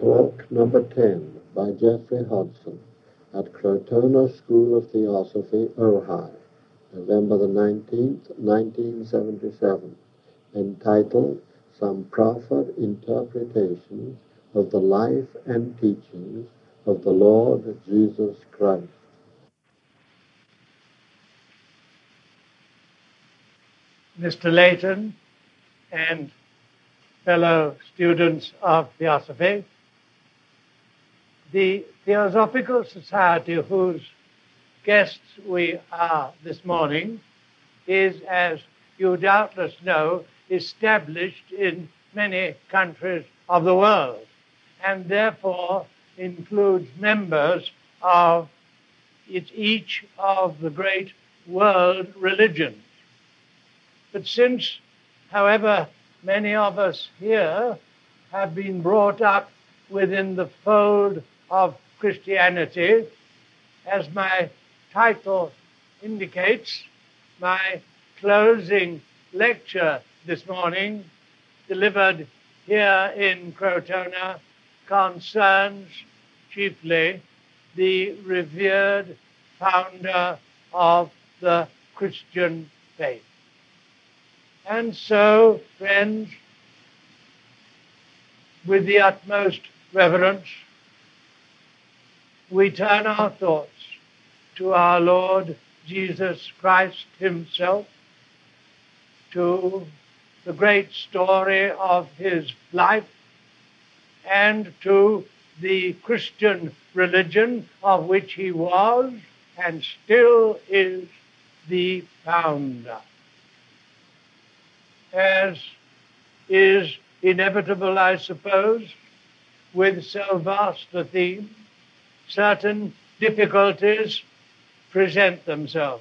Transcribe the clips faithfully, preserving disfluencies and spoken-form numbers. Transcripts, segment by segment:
Talk number ten by Jeffrey Hodson at Crotona School of Theosophy, Ojai, November the nineteenth, nineteen seventy-seven, entitled Some Prophet Interpretations of the Life and Teachings of the Lord Jesus Christ. Mister Layton and fellow students of Theosophy, the Theosophical Society whose guests we are this morning is, as you doubtless know, established in many countries of the world and therefore includes members of each of the great world religions. But since, however, many of us here have been brought up within the fold of Christianity, as my title indicates, my closing lecture this morning, delivered here in Crotona, concerns chiefly the revered founder of the Christian faith. And so, friends, with the utmost reverence, we turn our thoughts to our Lord Jesus Christ himself, to the great story of his life, and to the Christian religion of which he was and still is the founder. As is inevitable, I suppose, with so vast a theme, certain difficulties present themselves.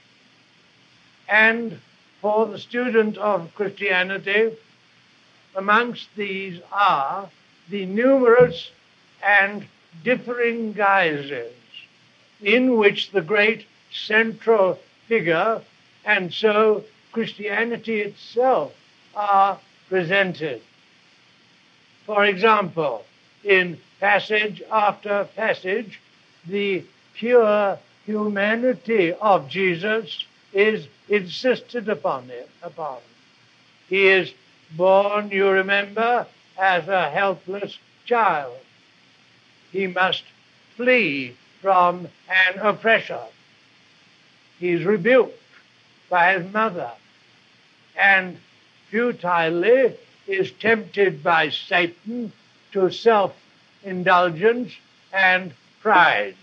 And for the student of Christianity, amongst these are the numerous and differing guises in which the great central figure, and so Christianity itself, are presented. For example, in passage after passage, the pure humanity of Jesus is insisted upon it, upon. He is born, you remember, as a helpless child. He must flee from an oppressor. He's rebuked by his mother, and futilely is tempted by Satan to self-indulgence and pride.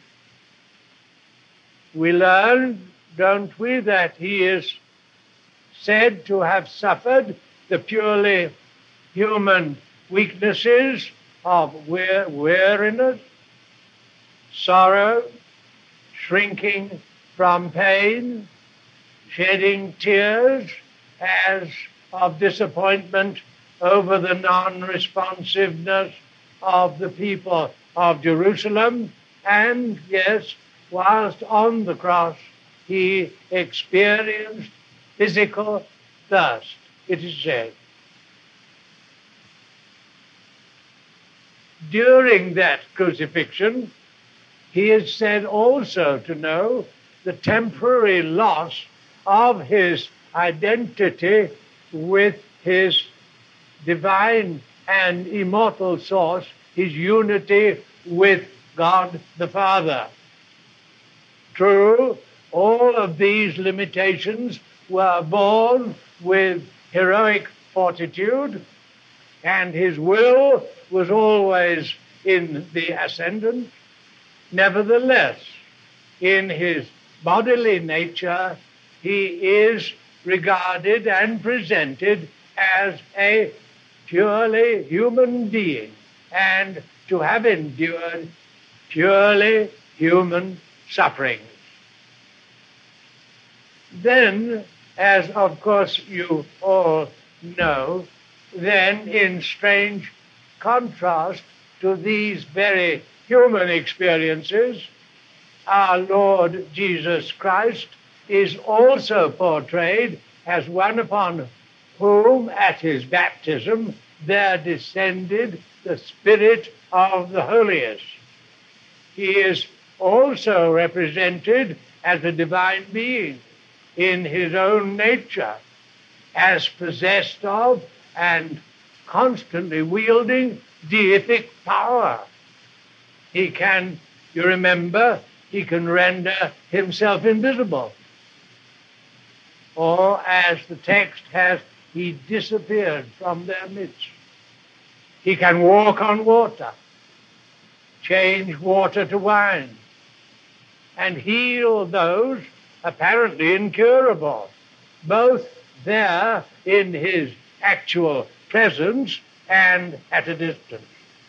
We learn, don't we, that he is said to have suffered the purely human weaknesses of weariness, sorrow, shrinking from pain, shedding tears as of disappointment over the non-responsiveness of the people of Jerusalem, and yes, whilst on the cross, he experienced physical thirst, it is said. During that crucifixion, he is said also to know the temporary loss of his identity with his divine and immortal source, his unity with God the Father. True, all of these limitations were borne with heroic fortitude, and his will was always in the ascendant. Nevertheless, in his bodily nature, he is regarded and presented as a purely human being, and to have endured purely human sufferings. Then, as of course you all know, then in strange contrast to these very human experiences, our Lord Jesus Christ is also portrayed as one upon whom at his baptism there descended the Spirit of the holiest. He is also represented as a divine being in his own nature, as possessed of and constantly wielding deific power. He can, you remember, he can render himself invisible. Or, as the text has, he disappeared from their midst. He can walk on water, change water to wine, and heal those apparently incurable, both there in his actual presence and at a distance.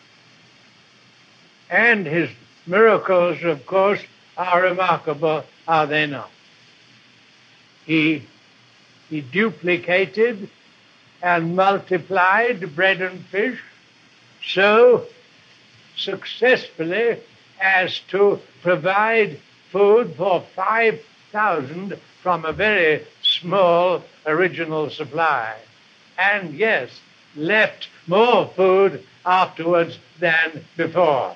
And his miracles, of course, are remarkable, are they not? He, he duplicated and multiplied bread and fish so successfully as to provide food for five thousand from a very small original supply. And yes, left more food afterwards than before.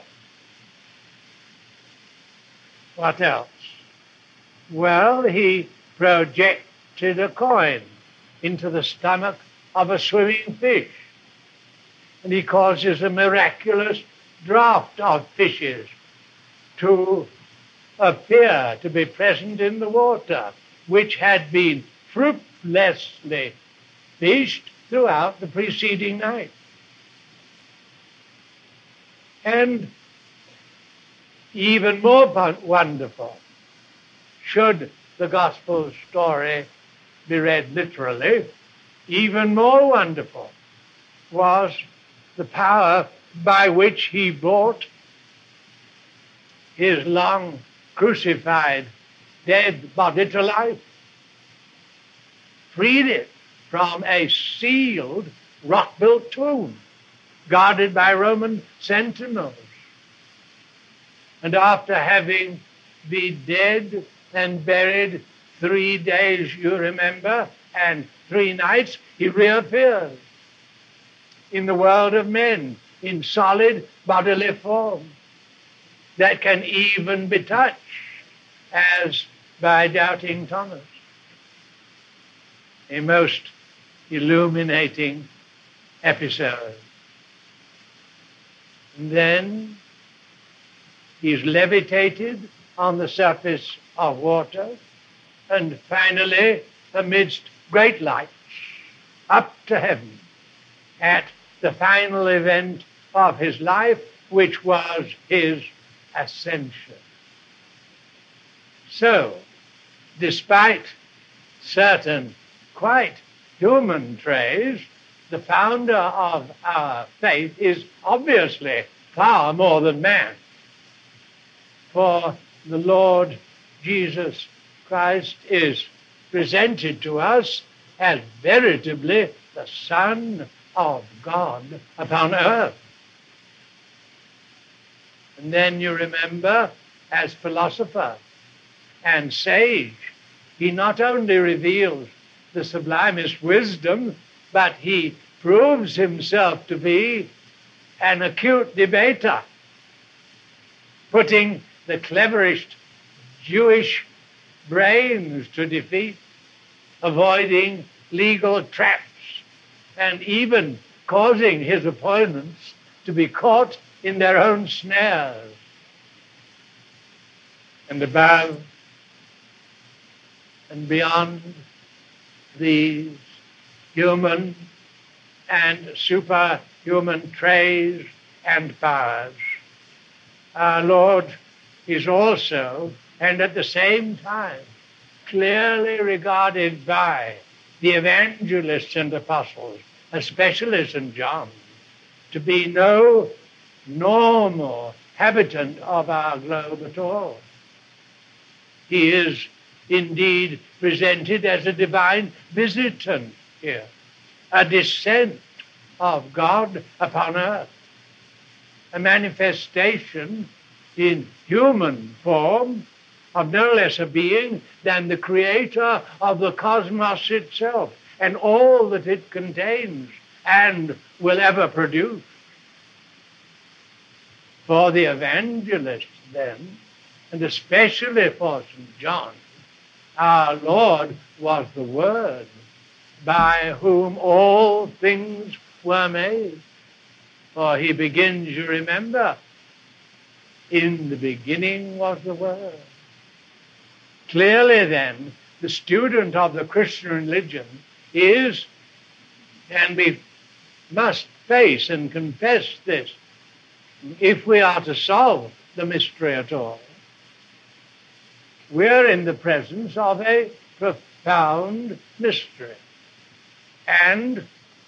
What else? Well, he projected a coin into the stomach of a swimming fish, and he causes a miraculous draught of fishes to appear to be present in the water, which had been fruitlessly fished throughout the preceding night. And even more wonderful, should the gospel story be read literally, even more wonderful was the power by which he brought his long crucified dead body to life, freed it from a sealed, rock-built tomb guarded by Roman sentinels. And after having been dead and buried three days, you remember, and three nights, he reappears in the world of men in solid bodily form that can even be touched as by doubting Thomas. A most illuminating episode. And then he's levitated on the surface of water, and finally, amidst great lights, up to heaven at the final event of his life, which was his ascension. So, despite certain quite human traits, the founder of our faith is obviously far more than man. For the Lord Jesus Christ is presented to us as veritably the Son of God upon earth. And then you remember, as philosopher and sage, he not only reveals the sublimest wisdom, but he proves himself to be an acute debater, putting the cleverest Jewish brains to defeat, avoiding legal traps, and even causing his opponents to be caught in their own snares. And above and beyond these human and superhuman traits and powers, our Lord is also, and at the same time, clearly regarded by the evangelists and apostles, especially Saint John, to be no normal habitant of our globe at all. He is indeed presented as a divine visitant here, a descent of God upon earth, a manifestation in human form of no less a being than the creator of the cosmos itself and all that it contains and will ever produce. For the evangelists then, and especially for Saint John, our Lord was the Word, by whom all things were made. For he begins, you remember, in the beginning was the Word. Clearly then, the student of the Christian religion is, and we must face and confess this, if we are to solve the mystery at all, we're in the presence of a profound mystery. And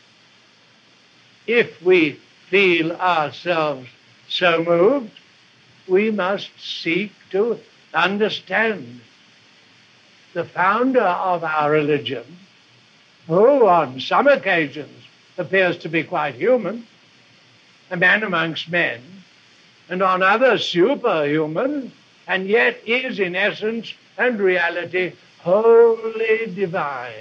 if we feel ourselves so moved, we must seek to understand the founder of our religion, who on some occasions appears to be quite human, a man amongst men, and on others superhuman, and yet is in essence and reality wholly divine.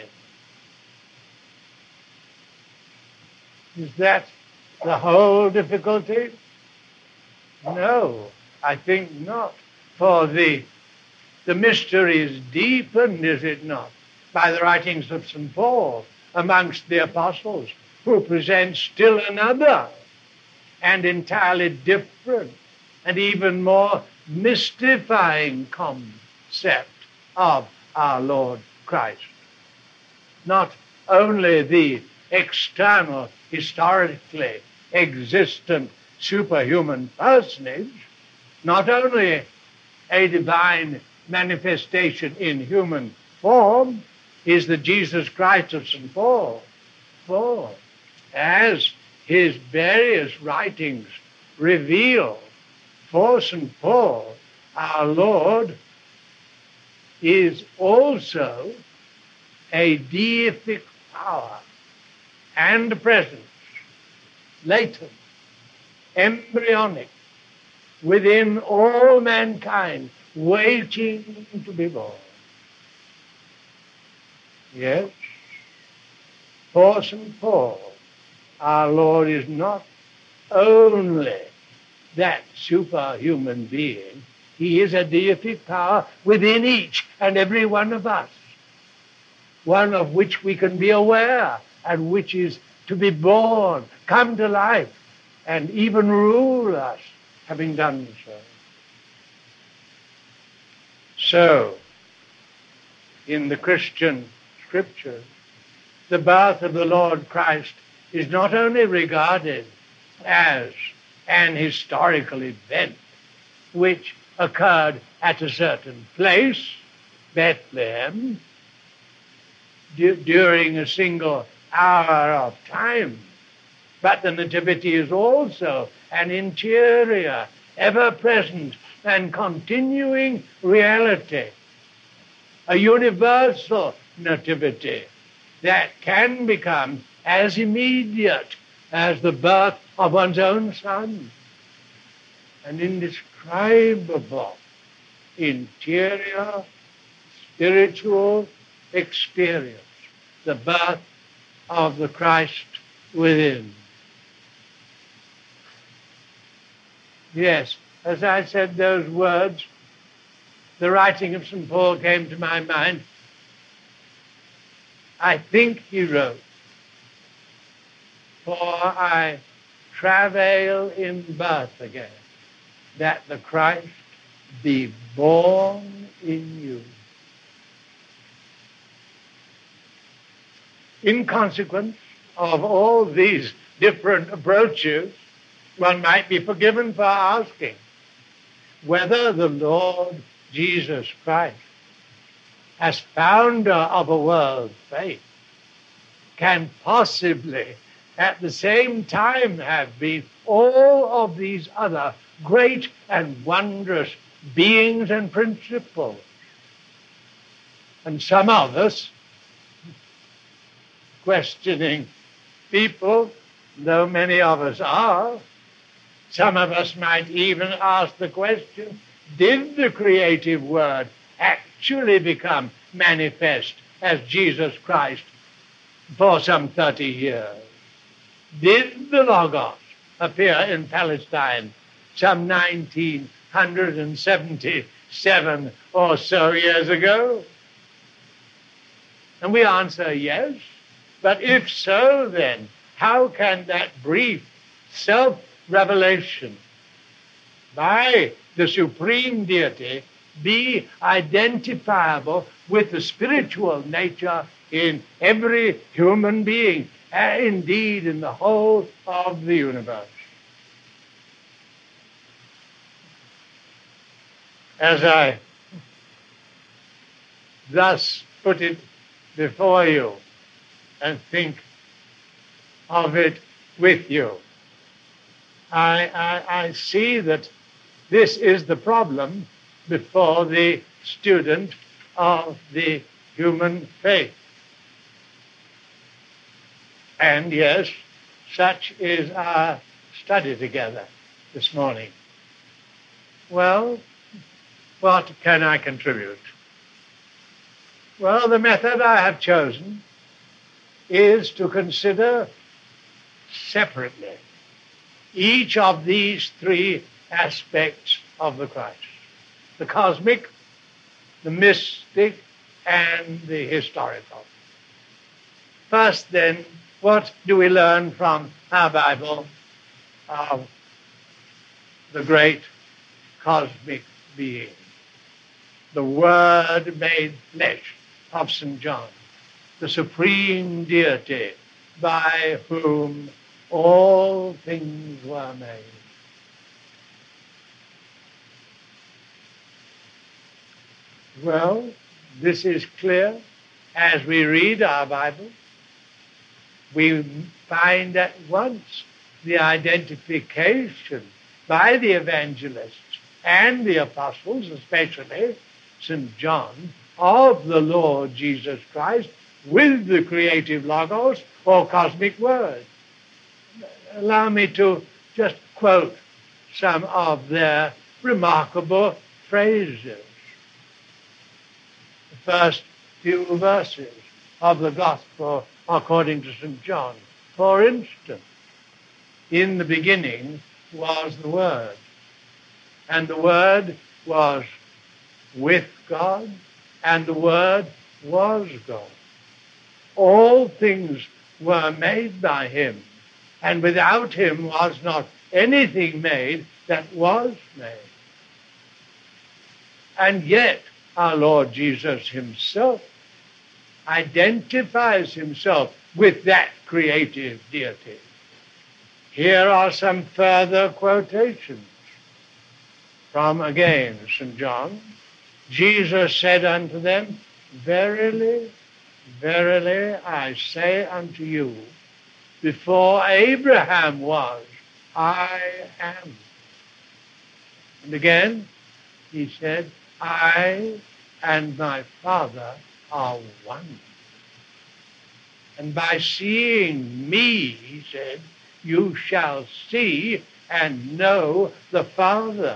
Is that the whole difficulty? No, I think not. For the, the mystery is deepened, is it not, by the writings of Saint Paul amongst the apostles, who present still another and entirely different and even more mystifying concept of our Lord Christ. Not only the external, historically existent superhuman personage, not only a divine manifestation in human form, is the Jesus Christ of Saint Paul. For, as his various writings reveal, for Saint Paul, our Lord is also a deific power and presence, latent, embryonic, within all mankind, waiting to be born. Yes, for Saint Paul, our Lord is not only that superhuman being, he is a deific power within each and every one of us, one of which we can be aware and which is to be born, come to life, and even rule us, having done so. So, in the Christian Scriptures, the birth of the Lord Christ is not only regarded as an historical event which occurred at a certain place, Bethlehem, du- during a single hour of time, but the Nativity is also an interior, ever-present and continuing reality, a universal nativity that can become as immediate as the birth of one's own son, an indescribable interior spiritual experience, the birth of the Christ within. Yes, as I said those words, the writing of Saint Paul came to my mind. I think he wrote, "For I travail in birth again, that the Christ be born in you." In consequence of all these different approaches, one might be forgiven for asking whether the Lord Jesus Christ, as founder of a world faith, can possibly at the same time have been all of these other great and wondrous beings and principles. And some of us, questioning people, though many of us are, some of us might even ask the question, did the creative word actually become manifest as Jesus Christ for some thirty years? Did the Logos appear in Palestine some nineteen seventy-seven or so years ago? And we answer yes. But if so, then how can that brief self-revelation by the supreme deity be identifiable with the spiritual nature in every human being, and indeed in the whole of the universe? As I thus put it before you and think of it with you, I, I, I see that this is the problem before the student of the human faith. And yes, such is our study together this morning. Well, what can I contribute? Well, the method I have chosen is to consider separately each of these three aspects of the Christ: the cosmic, the mystic, and the historical. First, then, what do we learn from our Bible of the great cosmic being, the Word made flesh of Saint John, the supreme deity by whom all things were made? Well, this is clear as we read our Bible. We find at once the identification by the evangelists and the apostles, especially Saint John, of the Lord Jesus Christ with the creative logos or cosmic word. Allow me to just quote some of their remarkable phrases. The first few verses of the Gospel according to Saint John. For instance, in the beginning was the Word, and the Word was with God, and the Word was God. All things were made by him, and without him was not anything made that was made. And yet our Lord Jesus himself identifies himself with that creative deity. Here are some further quotations from, again, Saint John. Jesus said unto them, Verily, verily, I say unto you, before Abraham was, I am. And again, he said, I and my Father are one. And by seeing me, he said, you shall see and know the Father.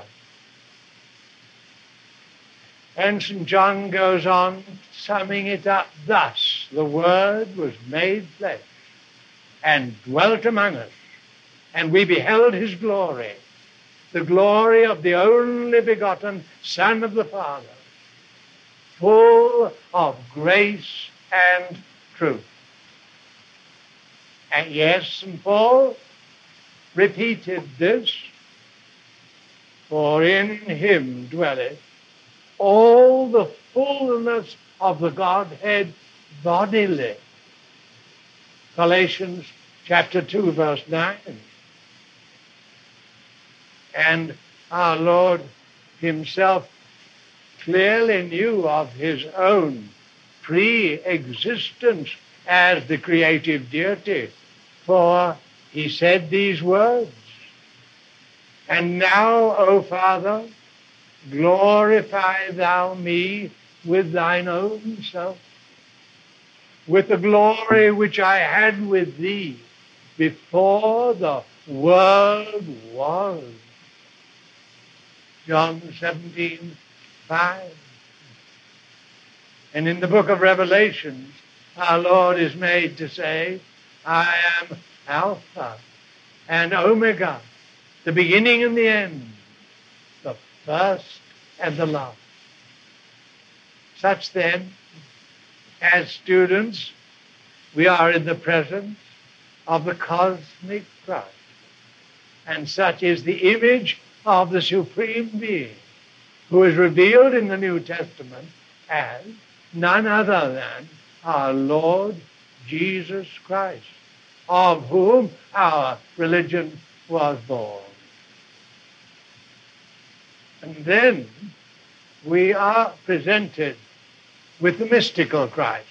And Saint John goes on, summing it up thus: the Word was made flesh and dwelt among us, and we beheld his glory, the glory of the only begotten Son of the Father, full of grace and truth. And yes, Saint Paul repeated this, for in him dwelleth all the fullness of the Godhead bodily. Galatians chapter two, verse nine. And our Lord himself clearly knew of his own pre-existence as the creative deity, for he said these words, And now, O Father, glorify thou me with thine own self, with the glory which I had with thee before the world was. John seventeen, five. And in the book of Revelations, our Lord is made to say, I am Alpha and Omega, the beginning and the end, first and the last. Such then, as students, we are in the presence of the cosmic Christ. And such is the image of the Supreme Being, who is revealed in the New Testament as none other than our Lord Jesus Christ, of whom our religion was born. And then we are presented with the mystical Christ,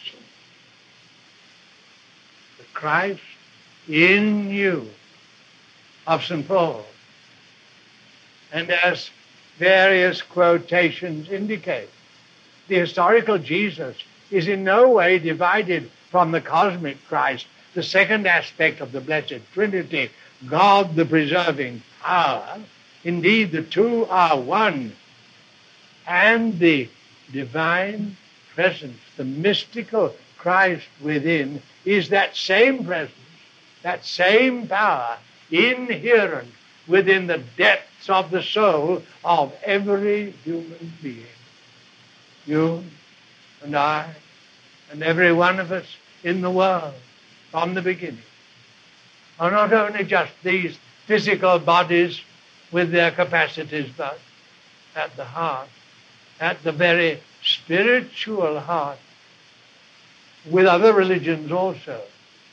the Christ in you of Saint Paul. And as various quotations indicate, the historical Jesus is in no way divided from the cosmic Christ, the second aspect of the Blessed Trinity, God the preserving power. Indeed, the two are one. And the divine presence, the mystical Christ within, is that same presence, that same power, inherent within the depths of the soul of every human being. You and I and every one of us in the world from the beginning are not only just these physical bodies with their capacities, but at the heart, at the very spiritual heart, with other religions also.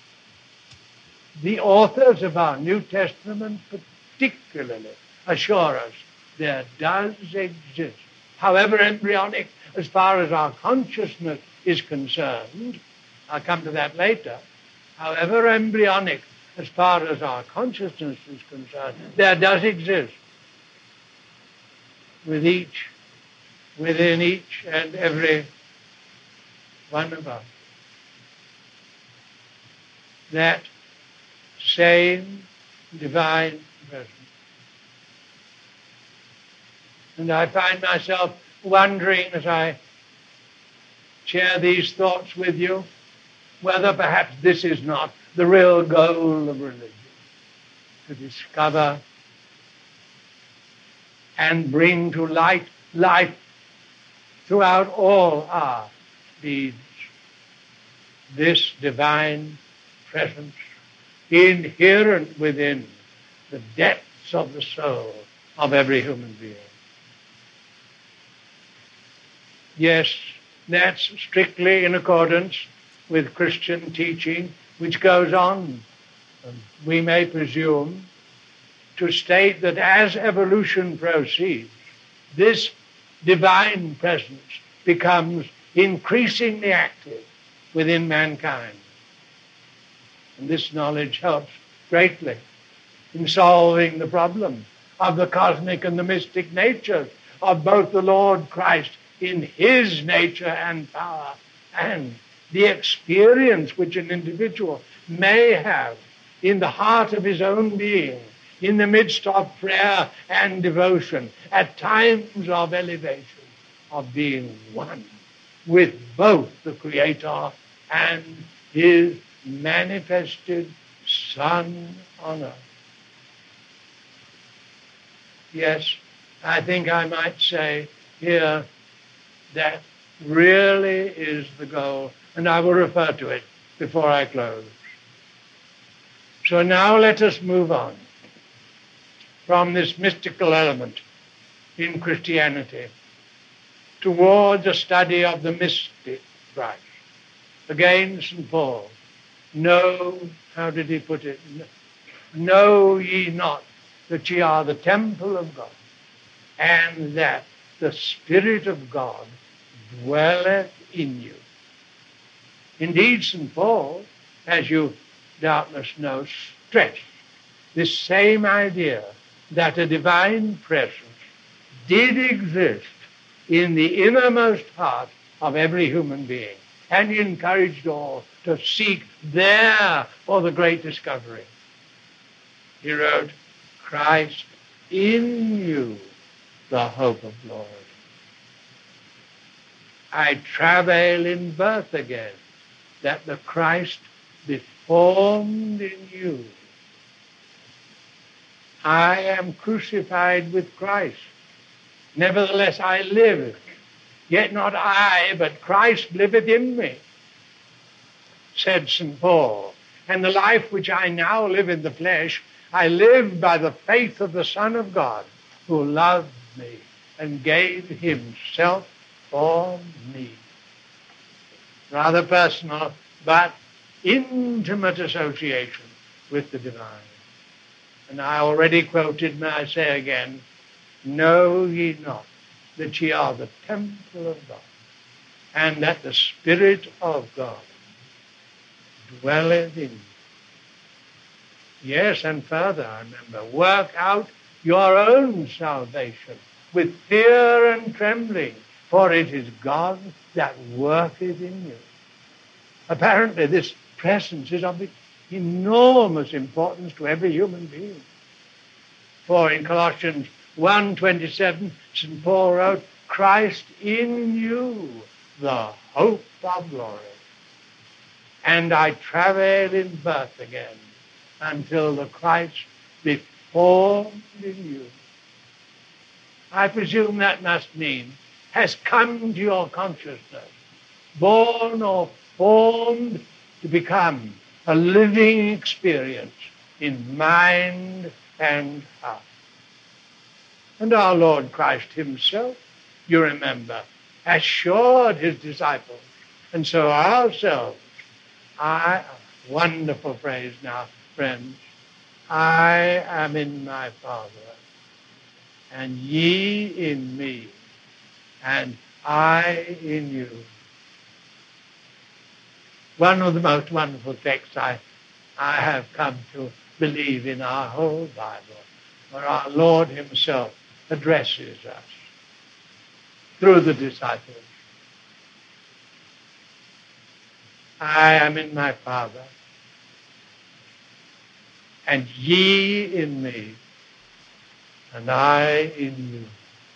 The authors of our New Testament particularly assure us there does exist, however embryonic as far as our consciousness is concerned. I'll come to that later. However embryonic as far as our consciousness is concerned, there does exist with each, within each and every one of us, that same divine presence. And I find myself wondering as I share these thoughts with you, whether perhaps this is not the real goal of religion, to discover and bring to light life throughout all our deeds, this divine presence inherent within the depths of the soul of every human being. Yes, that's strictly in accordance with Christian teaching, which goes on, we may presume, to state that as evolution proceeds, this divine presence becomes increasingly active within mankind. And this knowledge helps greatly in solving the problem of the cosmic and the mystic natures of both the Lord Christ in his nature and power, and the experience which an individual may have in the heart of his own being, in the midst of prayer and devotion, at times of elevation, of being one with both the Creator and his manifested Son on earth. Yes, I think I might say here that really is the goal, and I will refer to it before I close. So now let us move on from this mystical element in Christianity towards a study of the mystic Christ. Again, Saint Paul, know, how did he put it? Know ye not that ye are the temple of God, and that the Spirit of God dwelleth in you. Indeed, Saint Paul, as you doubtless know, stressed this same idea that a divine presence did exist in the innermost heart of every human being, and he encouraged all to seek there for the great discovery. He wrote, Christ in you, the hope of glory. I travail in birth again, that the Christ be formed in you. I am crucified with Christ. Nevertheless I live, yet not I, but Christ liveth in me, said Saint Paul. And the life which I now live in the flesh, I live by the faith of the Son of God, who loved me and gave himself for me. Rather personal, but intimate association with the divine. And I already quoted, may I say again, know ye not that ye are the temple of God, and that the Spirit of God dwelleth in you. Yes, and further, I remember, work out your own salvation with fear and trembling, for it is God that worketh in you. Apparently, this presence is of enormous importance to every human being. For in Colossians one twenty-seven, Saint Paul wrote, Christ in you, the hope of glory. And I travail in birth again until the Christ be formed in you. I presume that must mean has come to your consciousness, born or formed to become a living experience in mind and heart. And our Lord Christ himself, you remember, assured his disciples, and so ourselves. I, wonderful phrase now, friends, I am in my Father, and ye in me, and I in you. One of the most wonderful texts I, I have come to believe in our whole Bible, where our Lord himself addresses us through the disciples. I am in my Father, and ye in me, and I in you.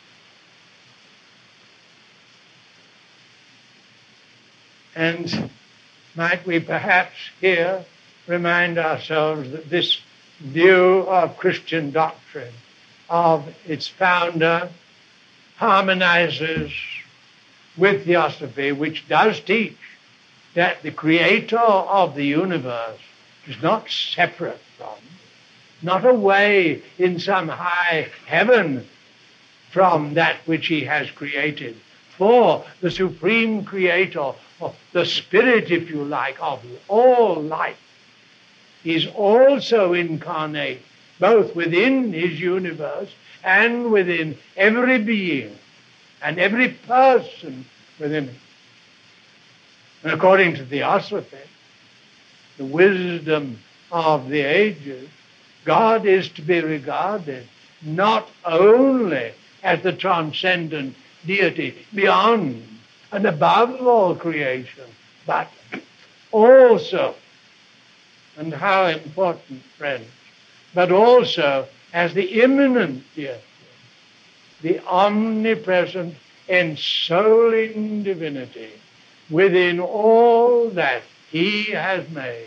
And might we perhaps here remind ourselves that this view of Christian doctrine, of its founder, harmonizes with Theosophy, which does teach that the creator of the universe is not separate from, not away in some high heaven from that which he has created. For the supreme creator, or the spirit, if you like, of all life, is also incarnate, both within his universe and within every being and every person within it. And according to Theosophy, the wisdom of the ages, God is to be regarded not only as the transcendent deity beyond and above all creation, but also, and how important, friends, but also as the immanent deity, the omnipresent ensouling divinity within all that he has made.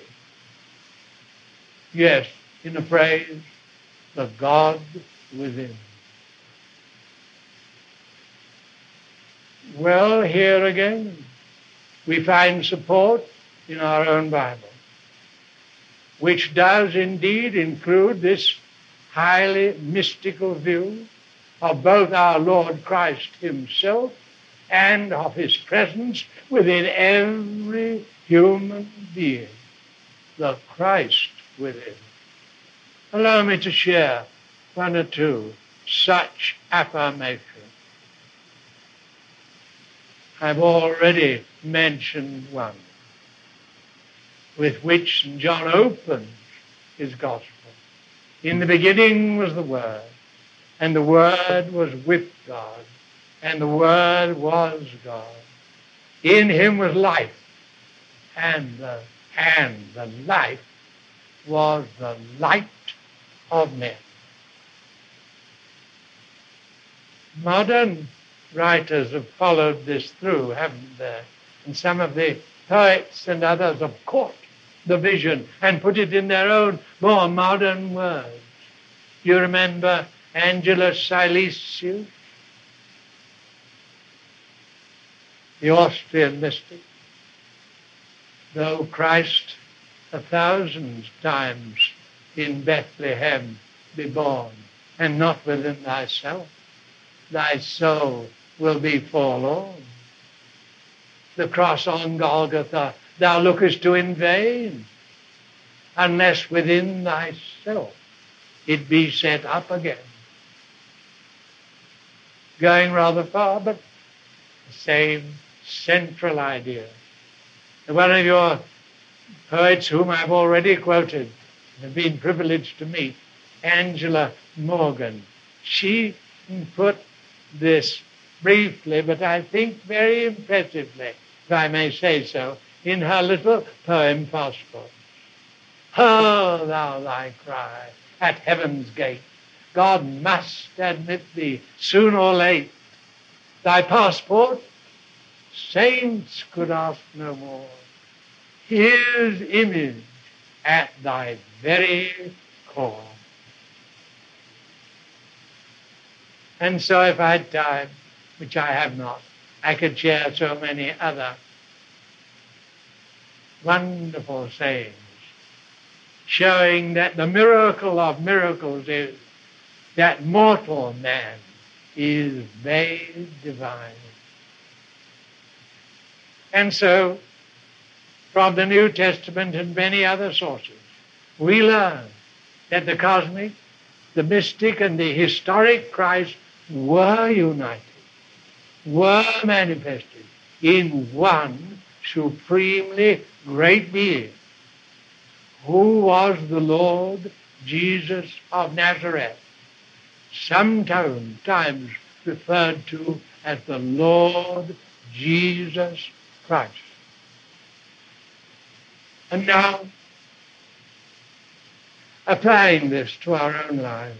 Yes, in a phrase, the God within. Well, here again, we find support in our own Bible, which does indeed include this highly mystical view of both our Lord Christ himself and of his presence within every human being, the Christ within. Allow me to share one or two such affirmations. I've already mentioned one with which Saint John opens his gospel. In the beginning was the Word, and the Word was with God, and the Word was God. In him was life, and the, and the life was the light of men. Modern writers have followed this through, haven't they? And some of the poets and others have caught the vision and put it in their own more modern words. You remember Angelus Silesius, the Austrian mystic, though Christ a thousand times in Bethlehem be born, and not within thyself, thy soul will be forlorn. The cross on Golgotha thou lookest to in vain, unless within thyself it be set up again. Going rather far, but the same central idea. And one of your poets whom I've already quoted, have been privileged to meet, Angela Morgan, she put this briefly, but I think very impressively, if I may say so, in her little poem, Passport. Hurl thou thy cry at heaven's gate. God must admit thee soon or late. Thy passport, saints could ask no more. His image at thy very core. And so if I had time, which I have not, I could share so many other wonderful sayings, showing that the miracle of miracles is that mortal man is made divine. And so, from the New Testament and many other sources, we learn that the cosmic, the mystic, and the historic Christ were united, were manifested in one supremely great being, who was the Lord Jesus of Nazareth, sometimes referred to as the Lord Jesus Christ. And now, applying this to our own lives,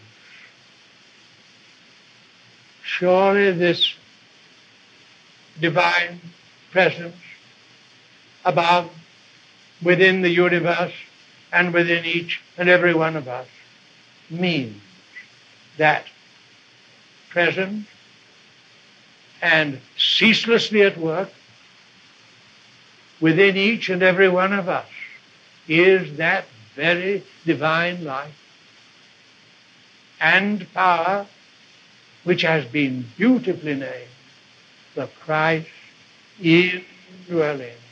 surely this divine presence above, within the universe, and within each and every one of us means that present and ceaselessly at work within each and every one of us is that very divine life and power which has been beautifully named the Christ indwelling.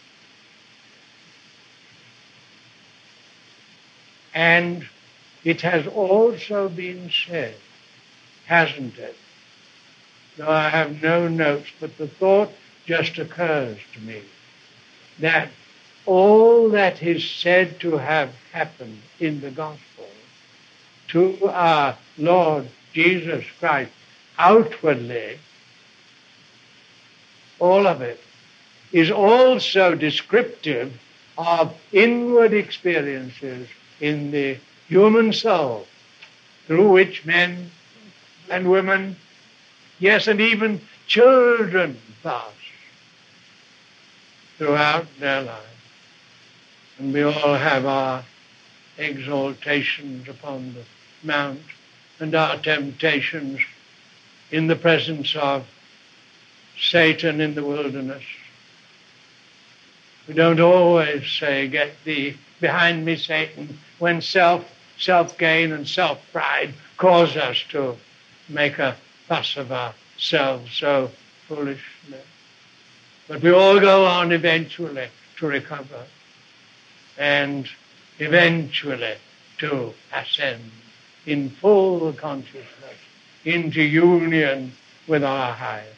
And it has also been said, hasn't it? Though I have no notes, but the thought just occurs to me that all that is said to have happened in the gospel to our Lord Jesus Christ outwardly, all of it is also descriptive of inward experiences in the human soul through which men and women, yes, and even children pass throughout their lives. And we all have our exaltations upon the mount and our temptations in the presence of Satan in the wilderness. We don't always say, "Get thee behind me, Satan," when self, self-gain and self-pride cause us to make a fuss of ourselves so foolishly. But we all go on eventually to recover and eventually to ascend in full consciousness into union with our highest.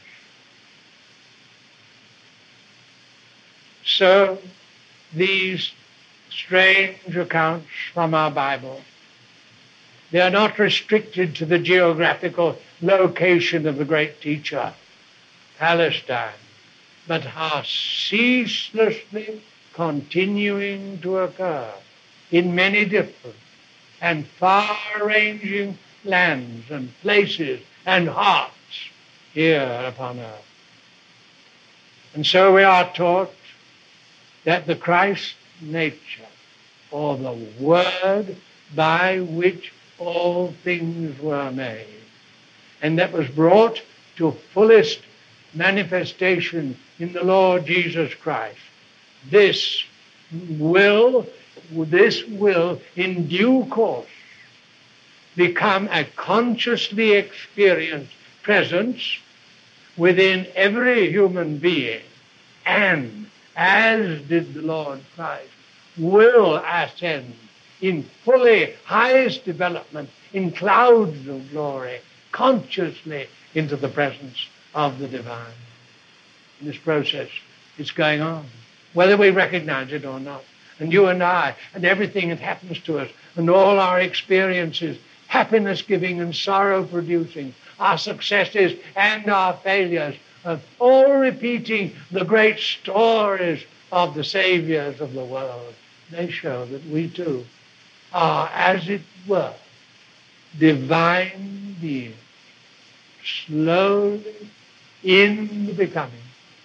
So these strange accounts from our Bible, they are not restricted to the geographical location of the great teacher, Palestine, but are ceaselessly continuing to occur in many different and far-ranging lands and places and hearts here upon earth. And so we are taught that the Christ nature, or the word by which all things were made, and that was brought to fullest manifestation in the Lord Jesus Christ, this will, this will in due course become a consciously experienced presence within every human being, and, as did the Lord Christ, will ascend in fully highest development in clouds of glory, consciously into the presence of the divine. This process is going on, whether we recognize it or not. And you and I, and everything that happens to us, and all our experiences, happiness-giving and sorrow-producing, our successes and our failures, are all repeating the great stories of the saviors of the world. They show that we too are, as it were, divine beings, slowly in the becoming.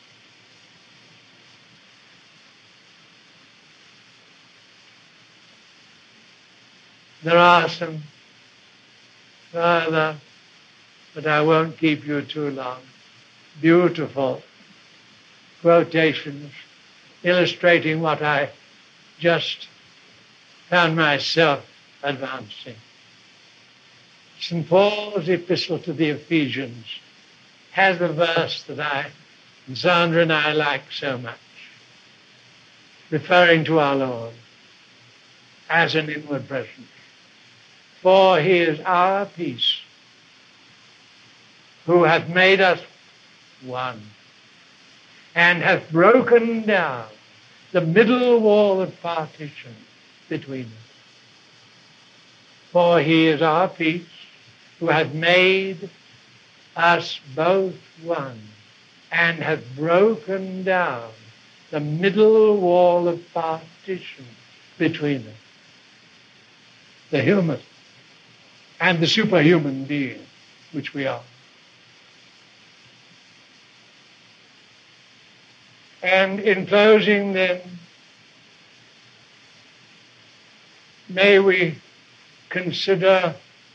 There are some further, but I won't keep you too long, beautiful quotations illustrating what I just found myself advancing. Saint Paul's epistle to the Ephesians has a verse that I, and Sandra and I like so much, referring to our Lord as an inward presence. For he is our peace, who hath made us one, and hath broken down the middle wall of partition between us. For he is our peace, who hath made us both one, and hath broken down the middle wall of partition between us. The human and the superhuman being which we are. And in closing then, may we consider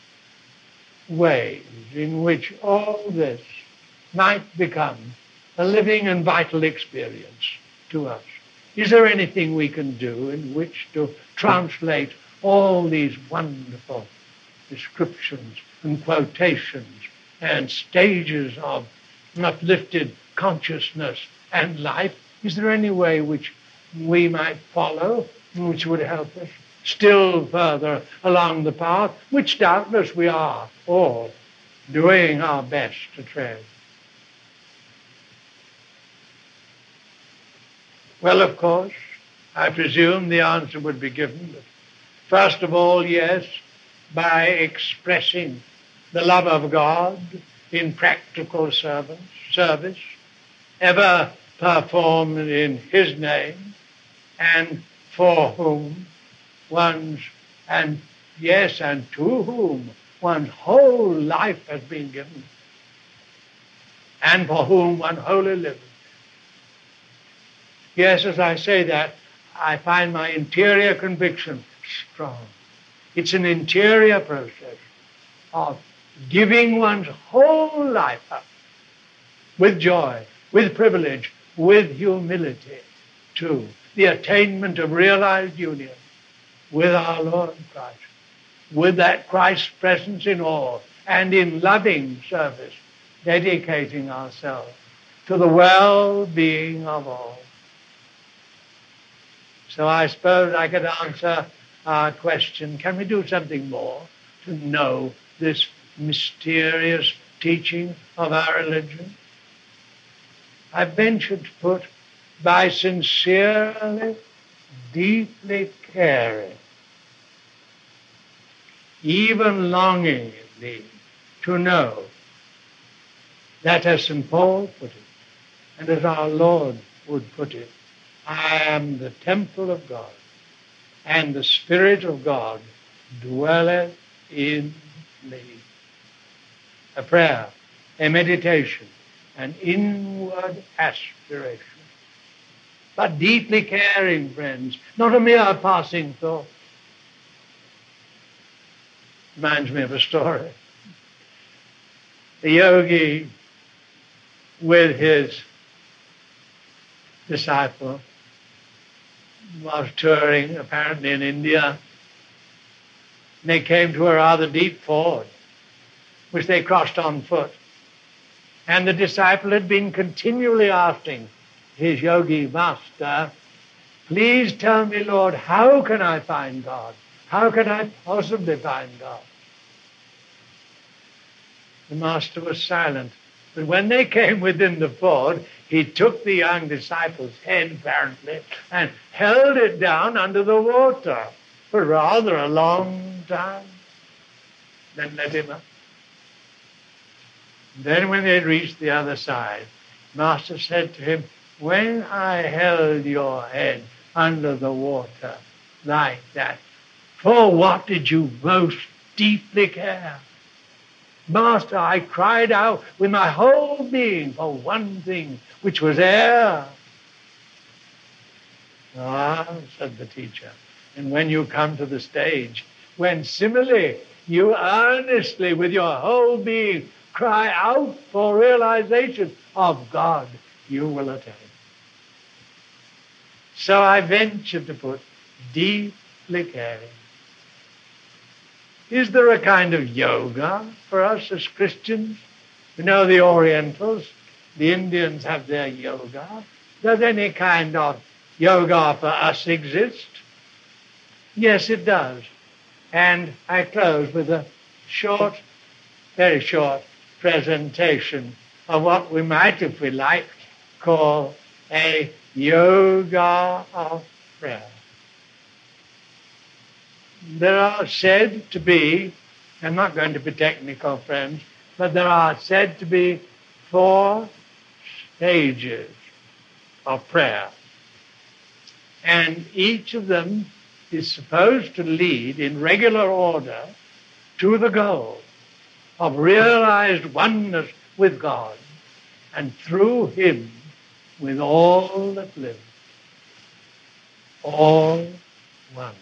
ways in which all this might become a living and vital experience to us. Is there anything we can do in which to translate all these wonderful descriptions and quotations and stages of uplifted consciousness and life? Is there any way which we might follow, which would help us still further along the path, which doubtless we are all doing our best to tread? Well, of course, I presume the answer would be given. First of all, yes, by expressing the love of God in practical service, service, ever performed in his name, and for whom one's, and yes, and to whom one's whole life has been given, and for whom one wholly lives. Yes, as I say that, I find my interior conviction strong. It's an interior process of giving one's whole life up with joy, with privilege, with humility to the attainment of realized union with our Lord Christ, with that Christ's presence in all, and in loving service, dedicating ourselves to the well-being of all. So I suppose I could answer our question, can we do something more to know this mysterious teaching of our religion? I venture to put, by sincerely, deeply caring, even longingly to know that, as Saint Paul put it, and as our Lord would put it, I am the temple of God, and the Spirit of God dwelleth in me. A prayer, a meditation, an inward aspiration. But deeply caring, friends, not a mere passing thought. Reminds me of a story. The yogi, with his disciple was touring, apparently in India. They came to a rather deep ford, which they crossed on foot. And the disciple had been continually asking his yogi master, please tell me, Lord, how can I find God? How can I possibly find God? The master was silent. But when they came within the ford, he took the young disciple's head, apparently, and held it down under the water for rather a long time. Then let him up. Then when they reached the other side, Master said to him, when I held your head under the water like that, for what did you most deeply care? Master, I cried out with my whole being for one thing, which was air. Ah, said the teacher, and when you come to the stage, when similarly you earnestly with your whole being cry out for realization of God, you will attain. So I venture to put deeply caring. Is there a kind of yoga for us as Christians? You know, the Orientals, the Indians have their yoga. Does any kind of yoga for us exist? Yes, it does. And I close with a short, very short presentation of what we might, if we like, call a yoga of prayer. There are said to be, I'm not going to be technical, friends, but there are said to be four stages of prayer. And each of them is supposed to lead in regular order to the goal of realized oneness with God and through Him with all that live. All one.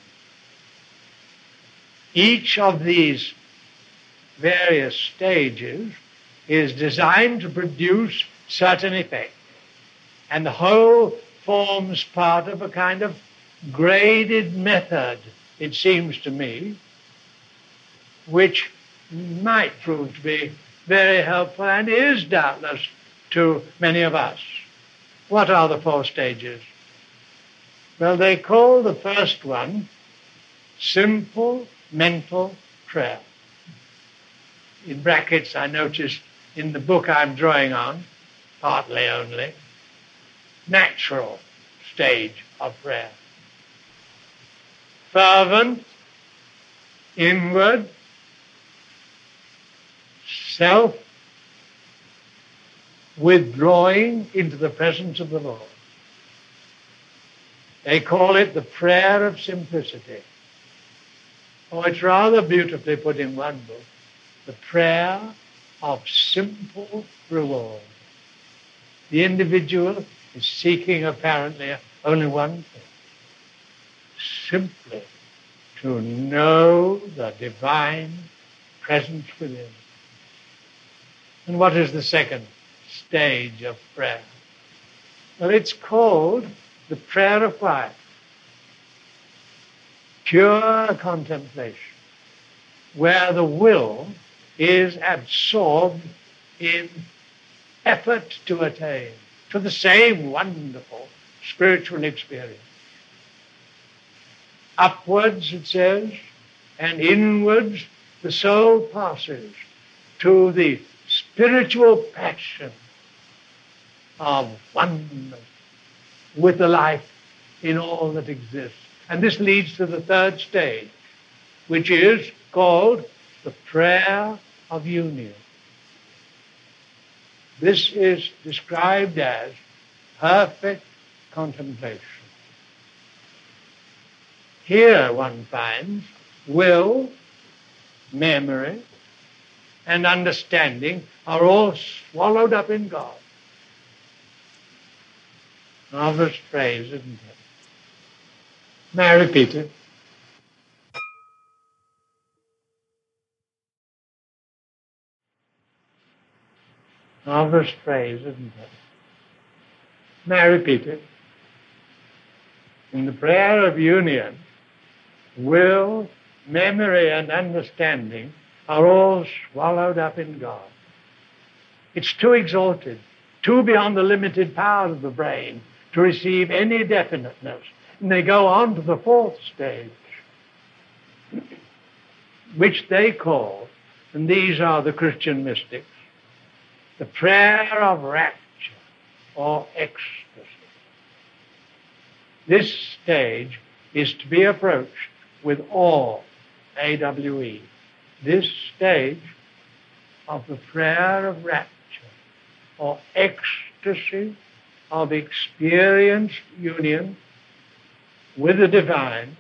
Each of these various stages is designed to produce certain effect, and the whole forms part of a kind of graded method, it seems to me, which might prove to be very helpful and is doubtless to many of us. What are the four stages? Well, they call the first one simple mental prayer. In brackets, I noticed in the book I'm drawing on, partly only, natural stage of prayer. Fervent, inward, self-withdrawing into the presence of the Lord. They call it the prayer of simplicity. Oh, it's rather beautifully put in one book, the prayer of simple reward. The individual is seeking apparently only one thing, simply to know the divine presence within. And what is the second stage of prayer? Well, it's called the prayer of quiet. Pure contemplation, where the will is absorbed in effort to attain to the same wonderful spiritual experience. Upwards, it says, and inwards the soul passes to the spiritual passion of oneness with the life in all that exists. And this leads to the third stage, which is called the prayer of union. This is described as perfect contemplation. Here one finds will, memory, and understanding are all swallowed up in God. Marvelous phrase, isn't it? May I repeat it? Marvelous phrase, isn't it? May I repeat it? In the prayer of union, will, memory, and understanding are all swallowed up in God. It's too exalted, too beyond the limited powers of the brain to receive any definiteness. And they go on to the fourth stage, which they call, and these are the Christian mystics, the prayer of rapture or ecstasy. This stage is to be approached with awe, A W E. This stage of the prayer of rapture or ecstasy of experienced union with the divine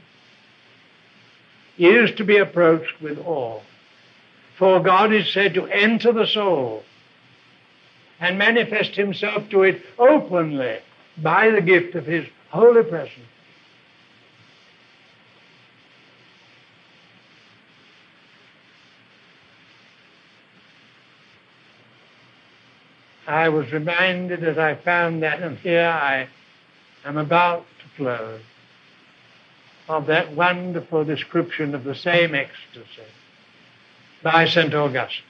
is to be approached with awe. For God is said to enter the soul and manifest himself to it openly by the gift of his holy presence. I was reminded as I found that, and here I am about to close, of that wonderful description of the same ecstasy by Saint Augustine.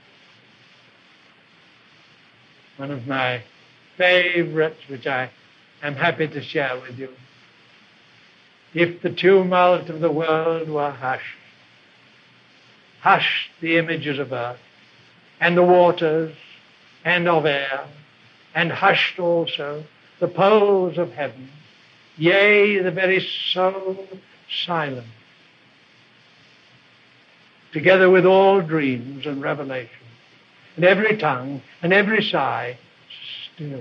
One of my favorites, which I am happy to share with you. If the tumult of the world were hushed, hushed the images of earth and the waters and of air, and hushed also the poles of heaven, yea, the very soul silent, together with all dreams and revelations, and every tongue and every sigh still.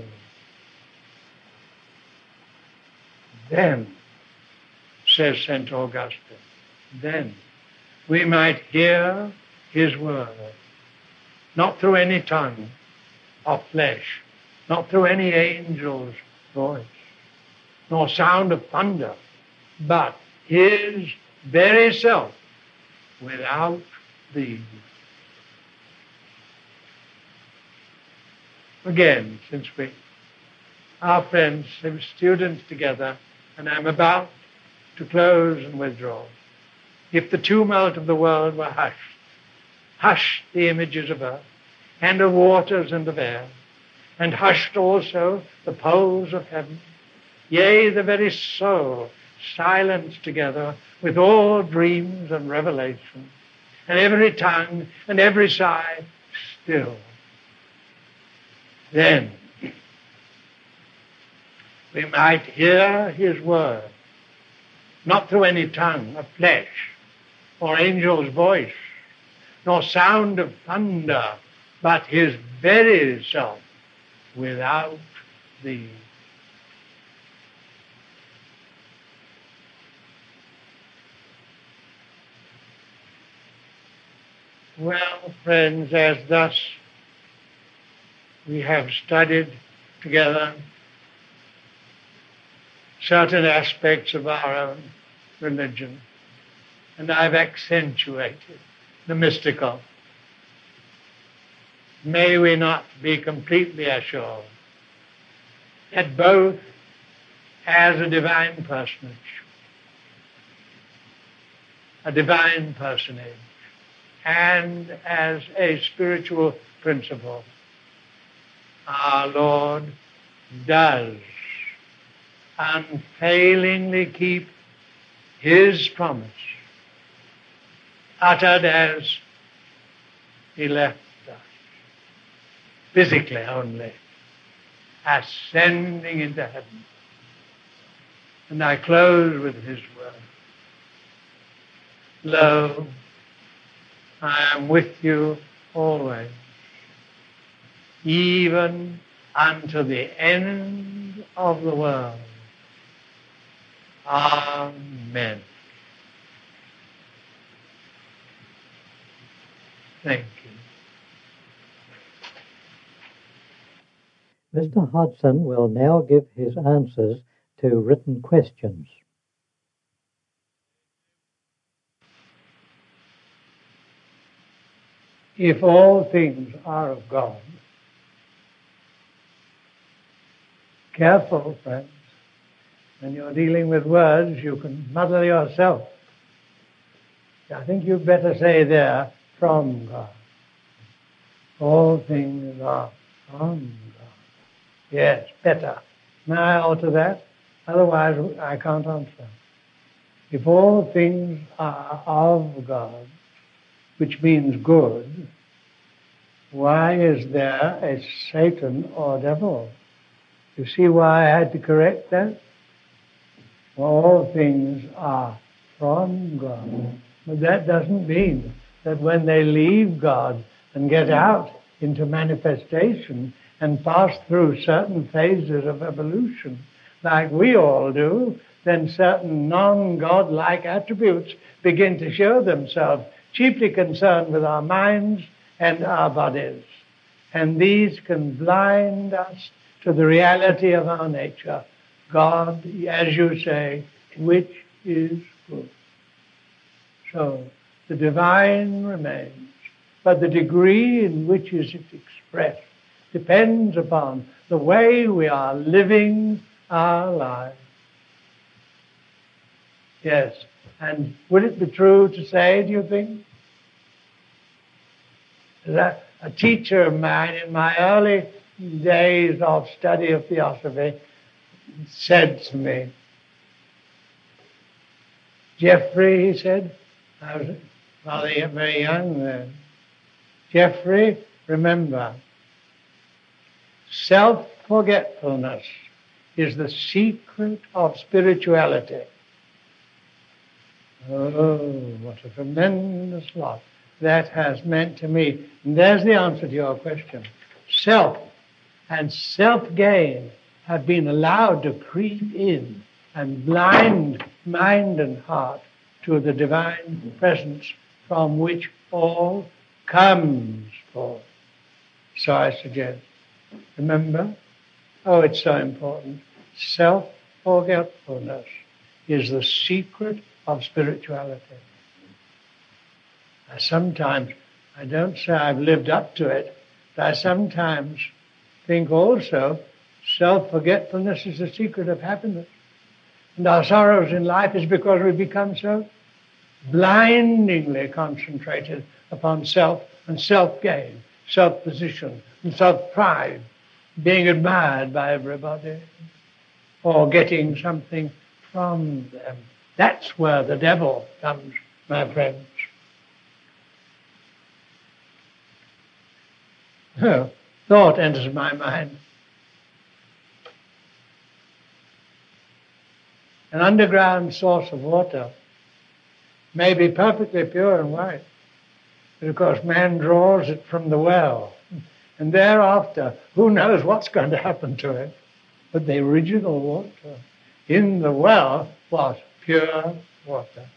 Then, says Saint Augustine, then we might hear his word, not through any tongue of flesh, not through any angel's voice, nor sound of thunder, but his very self without these. Again, since we are friends and students together, and I'm about to close and withdraw, if the tumult of the world were hushed, hushed the images of earth, and of waters and of air, and hushed also the poles of heaven, yea, the very soul silenced together with all dreams and revelations, and every tongue and every sigh still. Then we might hear his word, not through any tongue of flesh, or angel's voice, nor sound of thunder, but his very self without these. Well, friends, as thus we have studied together certain aspects of our own religion, and I've accentuated the mystical, may we not be completely assured that both as a divine personage, a divine personage, and as a spiritual principle, our Lord does unfailingly keep his promise, uttered as he left us, physically only, ascending into heaven. And I close with his word. Lo, I am with you always, even unto the end of the world. Amen. Thank you. Mister Hodson will now give his answers to written questions. If all things are of God, Careful, friends. When you're dealing with words, you can muddle yourself. I think you'd better say there, from God. All things are from God. Yes, better. May I alter that? Otherwise, I can't answer. If all things are of God, which means good, why is there a Satan or devil? You see why I had to correct that? All things are from God. But that doesn't mean that when they leave God and get out into manifestation and pass through certain phases of evolution, like we all do, then certain non-God-like attributes begin to show themselves, chiefly concerned with our minds and our bodies. And these can blind us to the reality of our nature. God, as you say, which is good. So the divine remains, but the degree in which is it expressed depends upon the way we are living our lives. Yes, and would it be true to say, do you think, that a teacher of mine in my early days of study of theosophy said to me, Geoffrey, he said, I was rather very young then, Geoffrey, remember, self-forgetfulness is the secret of spirituality. Oh, what a tremendous lot that has meant to me. And there's the answer to your question. Self and self-gain have been allowed to creep in and blind mind and heart to the divine presence from which all comes forth. So I suggest, remember, oh, it's so important, self-forgetfulness is the secret of spirituality. I sometimes, I don't say I've lived up to it, but I sometimes think also self-forgetfulness is the secret of happiness. And our sorrows in life is because we become so blindingly concentrated upon self and self-gain, self-position and self-pride, being admired by everybody or getting something from them. That's where the devil comes, my friends. Oh, thought enters my mind. An underground source of water may be perfectly pure and white, but of course man draws it from the well, and thereafter who knows what's going to happen to it. But the original water in the well was pure water.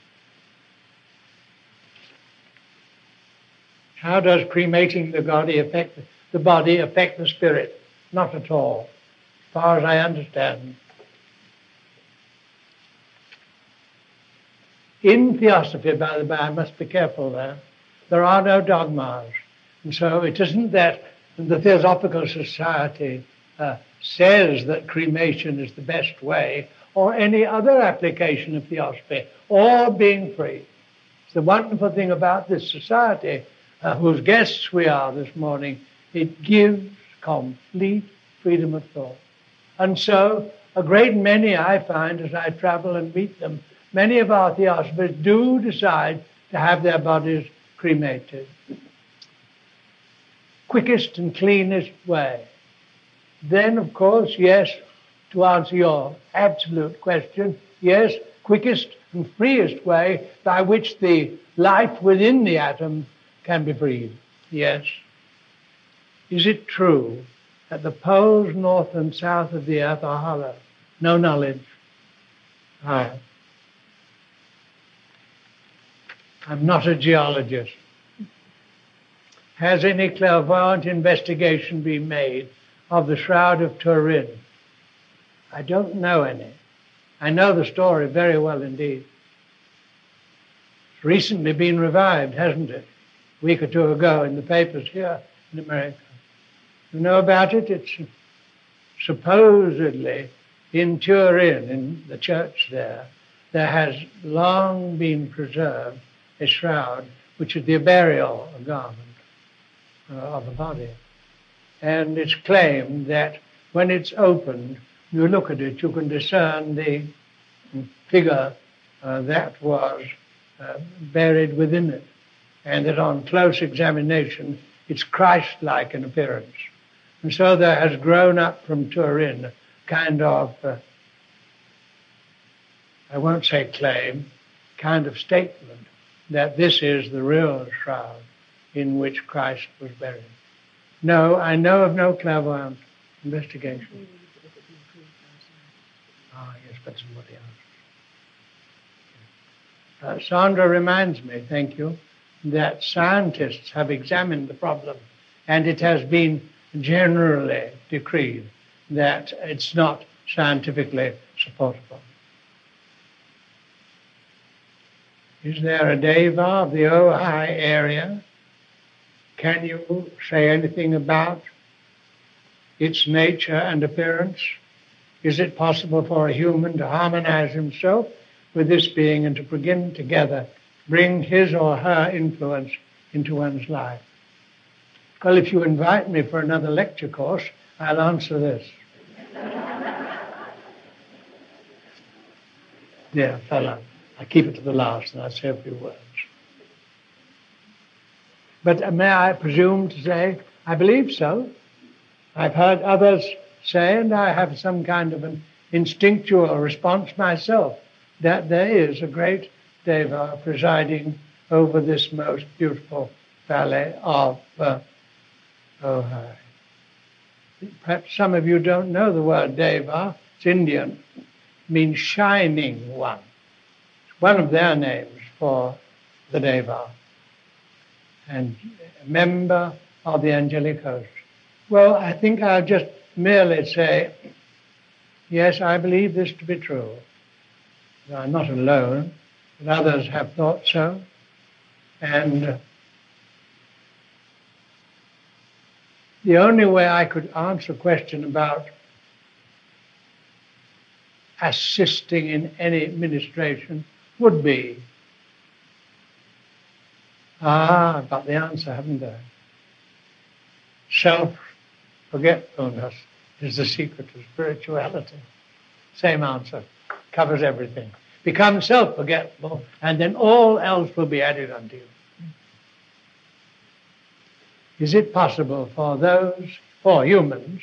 How does cremating the body affect the body affect the spirit? Not at all, as far as I understand. In theosophy, by the by, I must be careful there, there are no dogmas. And so it isn't that the Theosophical Society uh, says that cremation is the best way, or any other application of theosophy, or being free. It's the wonderful thing about this society, uh, whose guests we are this morning, it gives complete freedom of thought. And so a great many, I find, as I travel and meet them, many of our theosophists do decide to have their bodies cremated. Quickest and cleanest way. Then, of course, yes, to answer your absolute question, yes, quickest and freest way by which the life within the atom can be freed. Yes. Is it true that the poles north and south of the earth are hollow? No knowledge. I I'm not a geologist. Has any clairvoyant investigation been made of the Shroud of Turin? I don't know any. I know the story very well indeed. It's recently been revived, hasn't it? A week or two ago in the papers here in America. You know about it? It's supposedly in Turin, in the church there, there has long been preserved a shroud, which is the burial garment uh, of a body. And it's claimed that when it's opened, you look at it, you can discern the figure uh, that was uh, buried within it. And that on close examination, it's Christ-like in appearance. And so there has grown up from Turin a kind of, uh, I won't say claim, kind of statement that this is the real shroud in which Christ was buried. No, I know of no clairvoyant investigation. Ah, yes, but somebody else. Uh, Sandra reminds me, thank you, that scientists have examined the problem, and it has been generally decreed that it's not scientifically supportable. Is there a deva of the Ojai area? Can you say anything about its nature and appearance? Is it possible for a human to harmonize himself with this being and to begin together, bring his or her influence into one's life? Well, if you invite me for another lecture course, I'll answer this. Dear fellow, I keep it to the last and I say a few words. But may I presume to say, I believe so. I've heard others say, and I have some kind of an instinctual response myself, that there is a great deva presiding over this most beautiful valley of uh, Ojai. Perhaps some of you don't know the word deva. It's Indian. It means shining one. It's one of their names for the deva. And a member of the angelic host. Well, I think I'll just merely say, yes, I believe this to be true. I'm not alone, but others have thought so. And the only way I could answer a question about assisting in any administration would be, ah, I've got the answer, haven't I? Self-forgetfulness is the secret of spirituality. Same answer, covers everything. Become self-forgetful, and then all else will be added unto you. Is it possible for those, for humans,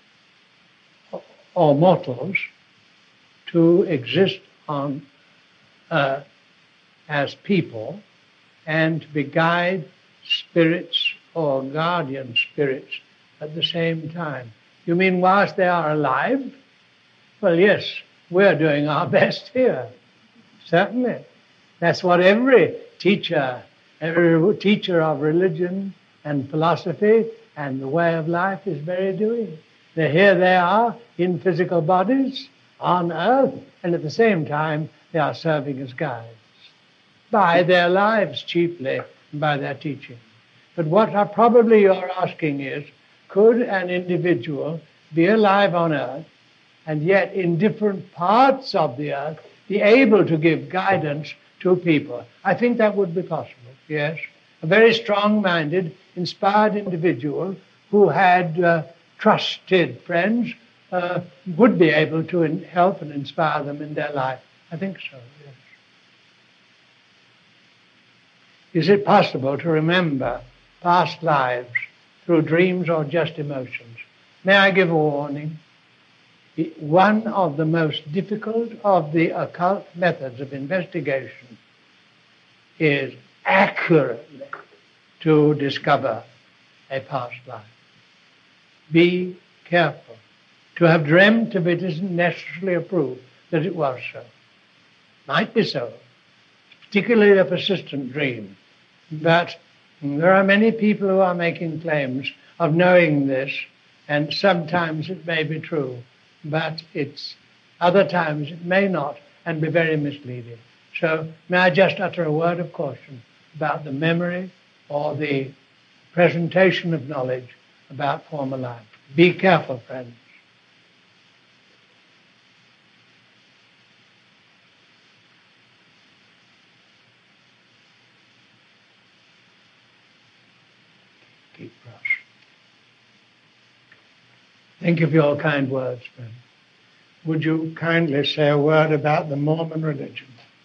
or mortals, to exist on earth as people and to be guide spirits or guardian spirits at the same time? You mean whilst they are alive? Well, yes, we're doing our best here. Certainly. That's what every teacher, every teacher of religion and philosophy and the way of life is very doing. They're here they are in physical bodies on earth, and at the same time they are serving as guides by their lives chiefly, by their teaching. But what are probably you're asking is, could an individual be alive on earth and yet in different parts of the earth be able to give guidance to people? I think that would be possible, yes. A very strong-minded, inspired individual who had uh, trusted friends uh, would be able to in- help and inspire them in their life. I think so, yes. Is it possible to remember past lives through dreams or just emotions? May I give a warning? One of the most difficult of the occult methods of investigation is accurately to discover a past life. Be careful. To have dreamt of it isn't necessarily a proof that it was so. Might be so, particularly a persistent dream. But there are many people who are making claims of knowing this, and sometimes it may be true, but it's other times it may not and be very misleading. So may I just utter a word of caution about the memory or the presentation of knowledge about former life. Be careful, friends. Thank you for your kind words, friend. Would you kindly say a word about the Mormon religion?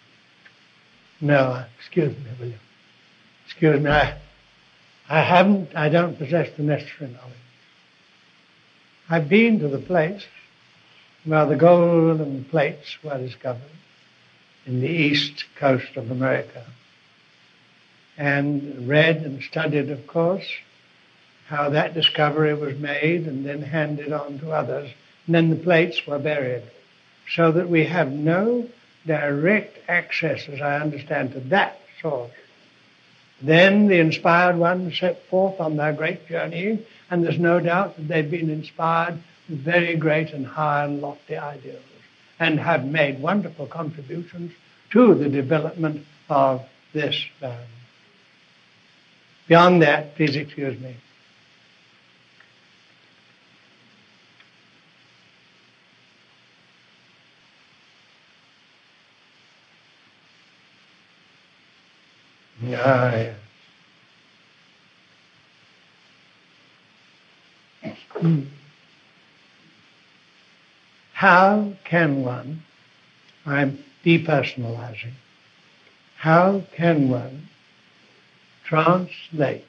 No, excuse me, will you? Excuse me, I, I haven't, I don't possess the necessary knowledge. I've been to the place where the golden plates were discovered in the east coast of America, and read and studied, of course, how that discovery was made and then handed on to others, and then the plates were buried, so that we have no direct access, as I understand, to that source. Then the inspired ones set forth on their great journey, and there's no doubt that they've been inspired with very great and high and lofty ideals, and have made wonderful contributions to the development of this land. Beyond that, please excuse me. Ah, yes. How can one, I'm depersonalizing, how can one translate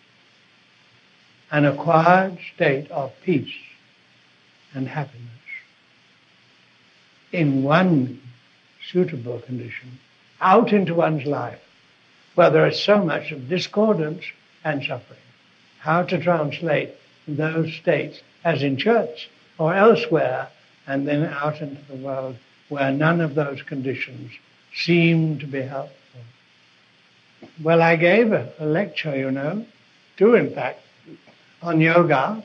an acquired state of peace and happiness in one suitable condition out into one's life, where there is so much of discordance and suffering? How to translate those states, as in church or elsewhere, and then out into the world where none of those conditions seem to be helpful. Well, I gave a, a lecture, you know, two in fact, on yoga.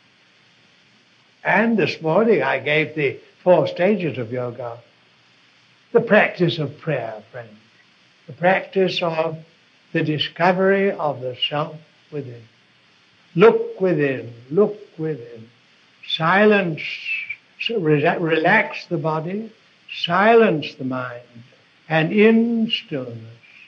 And this morning I gave the four stages of yoga. The practice of prayer, friends. The practice of the discovery of the self within. Look within, look within. Silence, relax the body, silence the mind, and in stillness,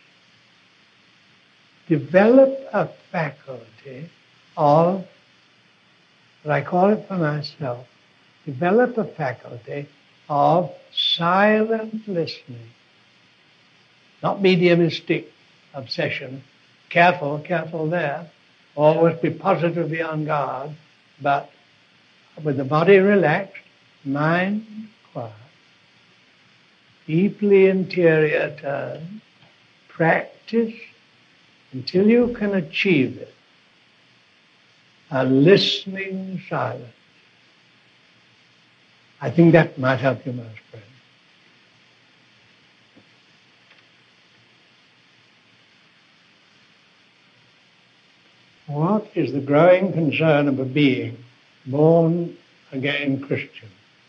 develop a faculty of, what I call it for myself, develop a faculty of silent listening. Not mediumistic obsession. Careful, careful there. Always be positively on guard, but with the body relaxed, mind quiet, deeply interior turn, practice until you can achieve it. A listening silence. I think that might help you most, friend. What is the growing concern of a being born again Christian?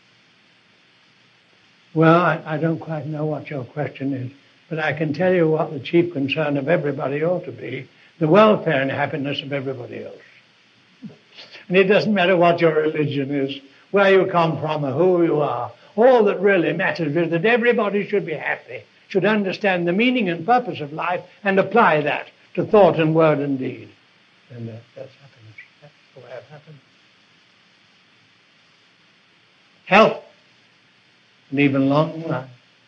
Well, I, I don't quite know what your question is, but I can tell you what the chief concern of everybody ought to be: the welfare and happiness of everybody else. And it doesn't matter what your religion is, where you come from, or who you are. All that really matters is that everybody should be happy, should understand the meaning and purpose of life, and apply that to thought and word and deed. And that, that's happiness. That's the way of happiness. Health, and even long life.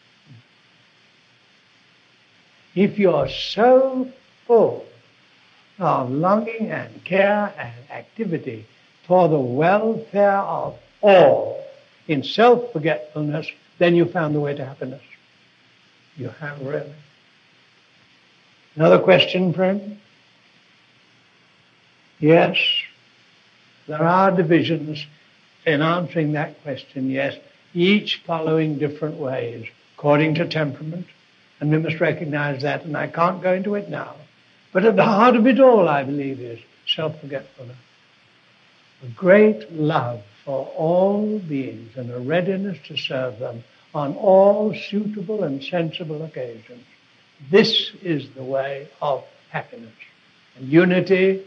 If you're so full of longing and care and activity for the welfare of all in self-forgetfulness, then you found the way to happiness. You have really. Another question, friend? Yes, there are divisions in answering that question, yes, each following different ways, according to temperament, and we must recognize that, and I can't go into it now. But at the heart of it all, I believe, is self-forgetfulness. A great love for all beings and a readiness to serve them on all suitable and sensible occasions. This is the way of happiness. And unity,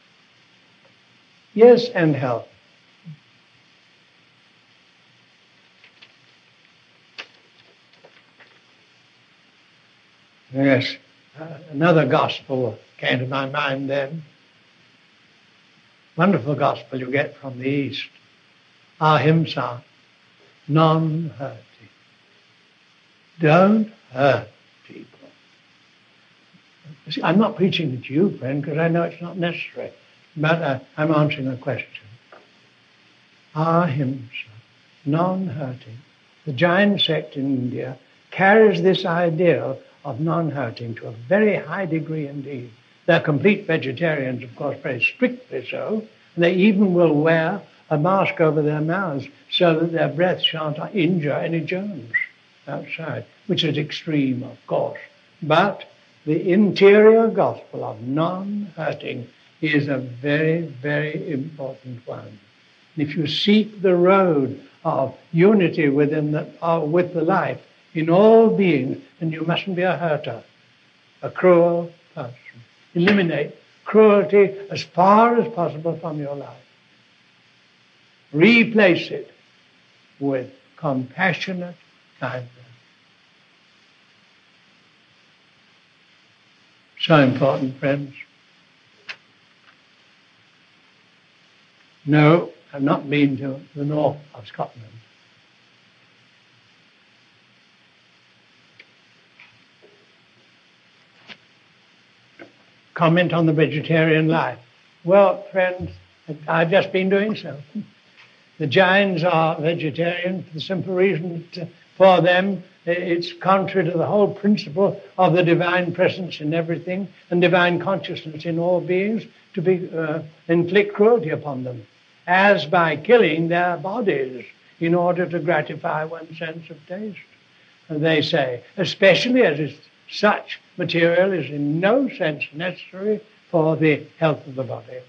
yes, and health. Yes, uh, another gospel came to my mind then. Wonderful gospel you get from the East. ahimsa, non-hurting. Don't hurt people. See, I'm not preaching it to you, friend, because I know it's not necessary, but uh, I'm answering a question. Ahimsa, non-hurting. The Jain sect in India carries this ideal of non-hurting to a very high degree indeed. They're complete vegetarians, of course, very strictly so, and they even will wear a mask over their mouths so that their breath shan't injure any germs outside, which is extreme, of course. But the interior gospel of non-hurting is a very, very important one. If you seek the road of unity within the, uh, with the life in all beings, then you mustn't be a hurter, a cruel person. Eliminate cruelty as far as possible from your life. Replace it with compassionate kindness. So important, friends. No, I've not been to the north of Scotland. Comment on the vegetarian life. Well, friends, I've just been doing so. The Jains are vegetarian for the simple reason that for them it's contrary to the whole principle of the divine presence in everything and divine consciousness in all beings to be uh, inflict cruelty upon them, as by killing their bodies in order to gratify one's sense of taste. And they say, especially as it's such material is in no sense necessary for the health of the body.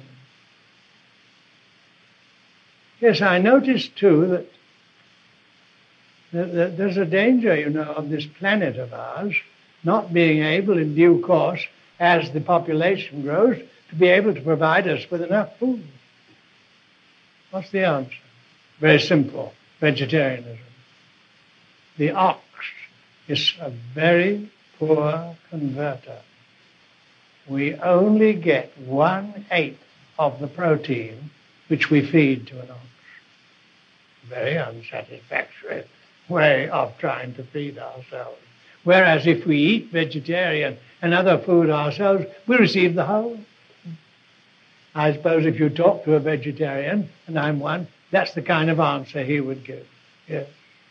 Yes, I noticed too that, that, that there's a danger, you know, of this planet of ours not being able in due course, as the population grows, to be able to provide us with enough food. What's the answer? Very simple, vegetarianism. The ox is a very poor converter. We only get one-eighth of the protein which we feed to an ox. Very unsatisfactory way of trying to feed ourselves. Whereas if we eat vegetarian and other food ourselves, we receive the whole. I suppose if you talk to a vegetarian, and I'm one, that's the kind of answer he would give. Yes.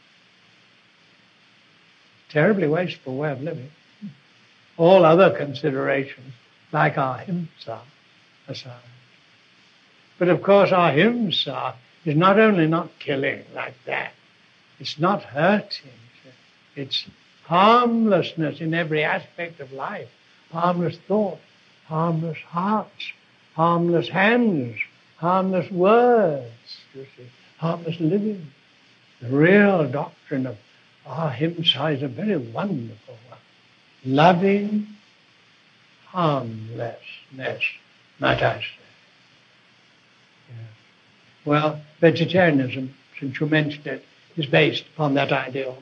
Terribly wasteful way of living. All other considerations, like ahimsa, aside. But of course, ahimsa is not only not killing like that, it's not hurting, it's harmlessness in every aspect of life, harmless thought, harmless hearts, harmless hands, harmless words, you see, harmless living. The real doctrine of ahimsa is a very wonderful one. Loving harmlessness, might I say. Yeah. Well, vegetarianism, since you mentioned it, is based upon that ideal.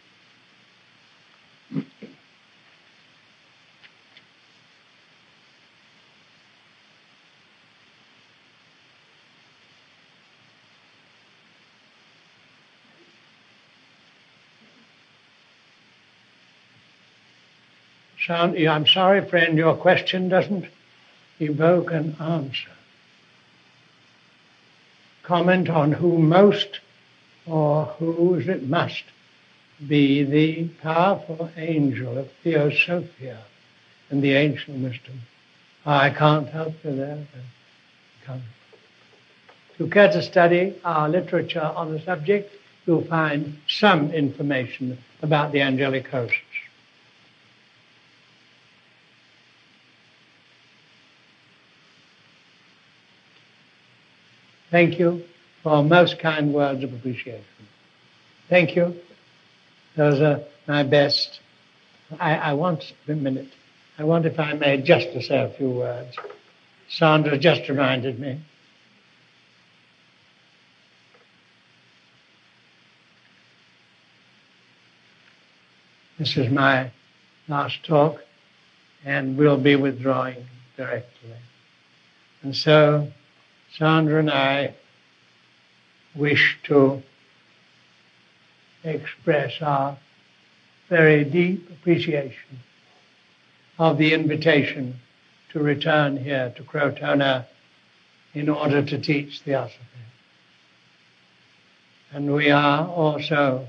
I'm sorry, friend, your question doesn't evoke an answer. Comment on who most or who is it must be the powerful angel of Theosophia in the ancient wisdom. I can't help you there. Can't. If you care to study our literature on the subject, you'll find some information about the angelic hosts. Thank you for most kind words of appreciation. Thank you. Those are my best. I, I want, a minute, I want, if I may, just to say a few words. Sandra just reminded me. This is my last talk, and we'll be withdrawing directly. And so, Sandra and I wish to express our very deep appreciation of the invitation to return here to Crotona in order to teach Theosophy. And we are also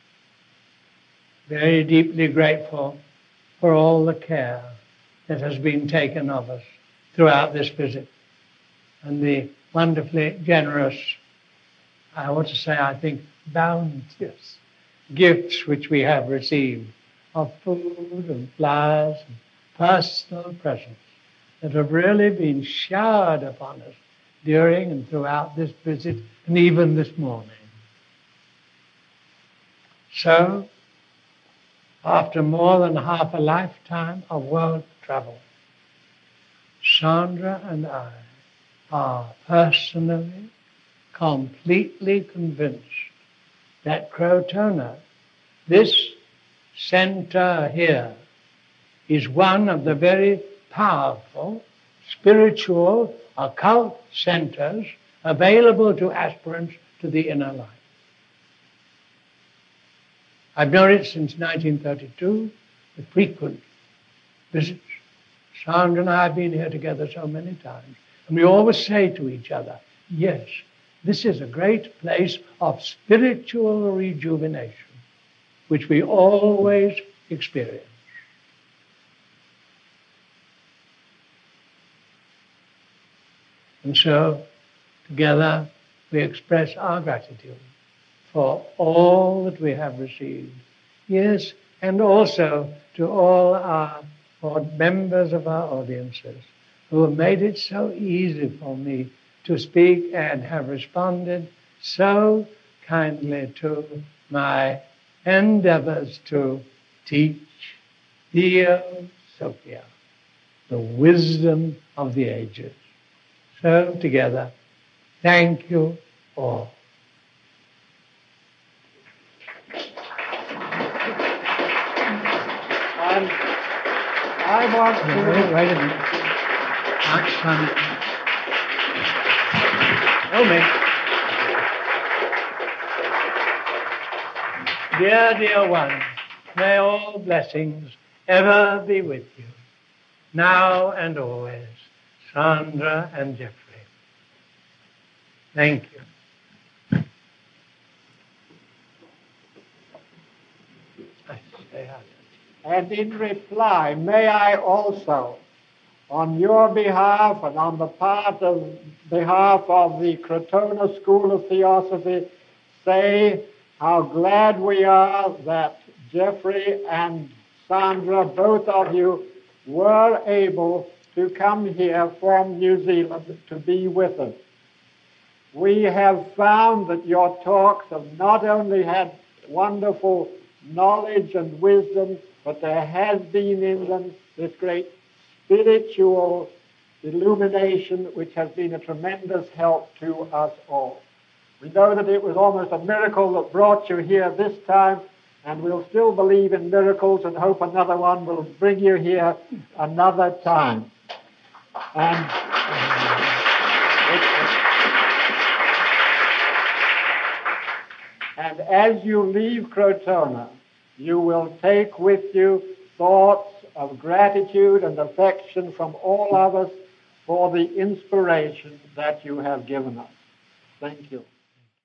very deeply grateful for all the care that has been taken of us throughout this visit and the wonderfully generous, I ought to say, I think, bounteous gifts which we have received of food and flowers and personal presents that have really been showered upon us during and throughout this visit and even this morning. So, after more than half a lifetime of world travel, Sandra and I are personally, completely convinced that Crotona, this center here, is one of the very powerful, spiritual, occult centers available to aspirants to the inner life. I've known it since nineteen thirty-two, with frequent visits. Sandra and I have been here together so many times, and we always say to each other, yes, this is a great place of spiritual rejuvenation, which we always experience. And so, together, we express our gratitude for all that we have received. Yes, and also to all our or members of our audiences who have made it so easy for me to speak and have responded so kindly to my endeavors to teach Theosophia, the wisdom of the ages. So together, thank you all. And I want to... Wait, wait a minute. Not funny. Oh, me. Dear, dear ones, may all blessings ever be with you, now and always. Sandra and Jeffrey. Thank you. I say And in reply, may I also, on your behalf and on the part of behalf of the Crotona School of Theosophy, say how glad we are that Jeffrey and Sandra, both of you, were able to come here from New Zealand to be with us. We have found that your talks have not only had wonderful knowledge and wisdom, but there has been in them this great spiritual illumination which has been a tremendous help to us all. We know that it was almost a miracle that brought you here this time, and we'll still believe in miracles and hope another one will bring you here another time. And, and as you leave Crotona, you will take with you thoughts of gratitude and affection from all of us for the inspiration that you have given us. Thank you.